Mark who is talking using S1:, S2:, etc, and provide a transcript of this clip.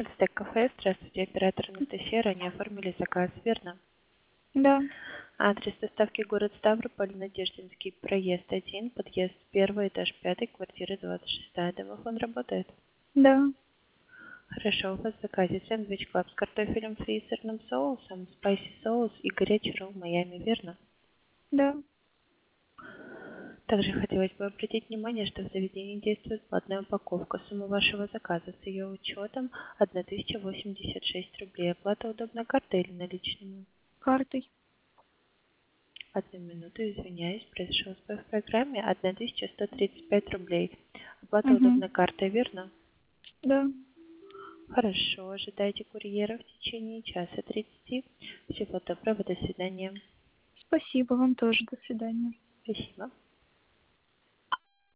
S1: Альтек кафе, здравствуйте, оператор Анастасия, ранее оформили заказ, верно?
S2: Да,
S1: Адрес доставки город Ставрополь, Надеждинский, проезд 1, подъезд 1, этаж 5, квартира 26. Домофон работает?
S2: да,
S1: Хорошо, у вас в заказе сэндвич клаб с картофелем фри и сырным соусом, спайси соус и горячий ролл Майами, верно?
S2: да.
S1: Также хотелось бы обратить внимание, что в заведении действует платная упаковка. Сумма вашего заказа с ее учетом 1086 рублей. Оплата удобна картой или наличными?
S2: Картой.
S1: Одну минуту, извиняюсь, произошел сбой в программе. 1135 рублей. Оплата
S2: Угу.
S1: удобна картой, верно?
S2: Да.
S1: Хорошо, ожидайте курьера в течение часа 30. Всего доброго, до свидания.
S2: Спасибо вам тоже. До свидания.
S1: Спасибо.